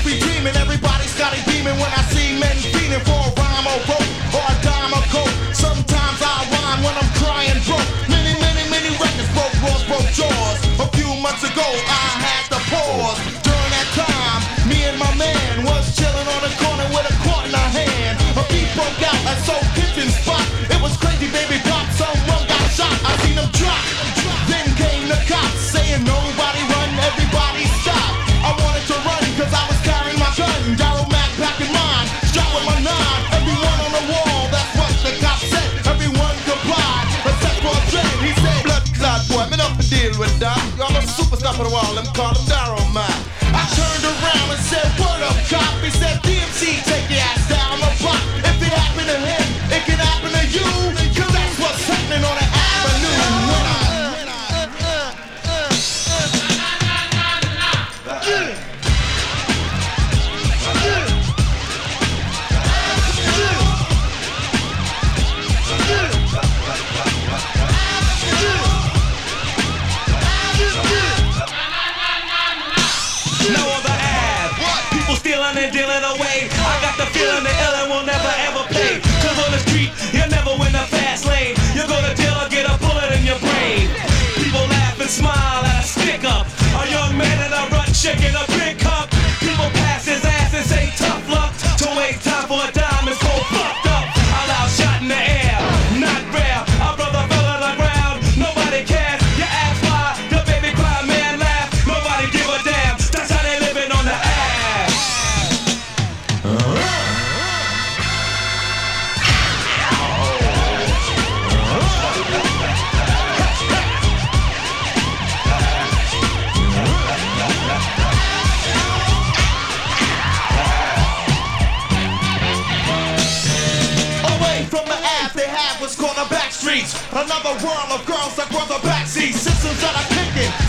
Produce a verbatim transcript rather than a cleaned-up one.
be dreaming, everybody's got it beaming when I see men feeding for a rhyme or rope or a dime or coke. Sometimes I whine when I'm crying broke. Many, many, many records broke, laws broke jaws. A few months ago I had to pause. During that time, me and my man was chilling on the corner with a quart in our hand. A beat broke out at Soul Kitchen spot. It was crazy, baby pop, someone got shot. I seen them drop. Then came the cops saying nobody run, everybody stop. I wanted to run cause I was carrying my gun. Darryl Mack back in mine, shot with my nine. Everyone on the wall, that's what the cop said. Everyone complied, except for a friend. He said, blood clot boy, me not to deal with that. I'm a superstar for the wall, them call him Darryl Mack. I turned around and said, word up cop. He said, D M C, take your ass down the block. If it happened to him, it can happen to you. Cause that's what's happening on the avenue. When I and dealing away. I got the feeling the illin' will never ever pay. Cause on the street, you never win the fast lane. You go to jail or get a bullet in your brain. People laugh and smile at a stick up. A young man in a rut shaking a big cup. People pass his ass and say tough luck. To waste time for a dime is cold fucked up. A loud shot in the air, not rare. A brother fell on the ground, nobody cares. You ask why, the baby cry, man laugh. Nobody give a damn, that's how they living on the ass. what's called the back streets. Another world of girls that run the backseat. Systems that are kicking,